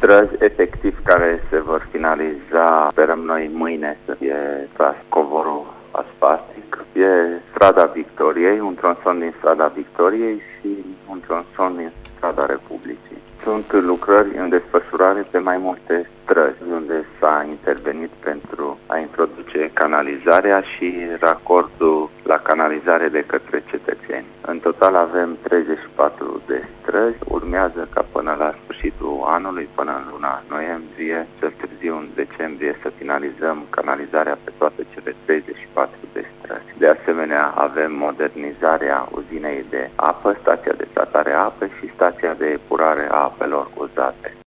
străzi efectiv care se vor finaliza, sperăm noi, mâine să fie tras covorul asfaltic. E strada Victoriei, un tronson din strada Victoriei și un tronson din strada Republicii. Sunt lucrări în desfășurare pe mai multe străzi, unde s-a intervenit pentru a introduce canalizarea și racordul la canalizare de către cetățeni. În total avem 34 de străzi. Urmează ca până la sfârșitul anului, până în luna noiembrie, cel târziu în decembrie, să finalizăm canalizarea pe toate cele 34 de străzi. De asemenea, avem modernizarea uzinei de apă, stația de tratare a apei și stația de epurare a apelor uzate.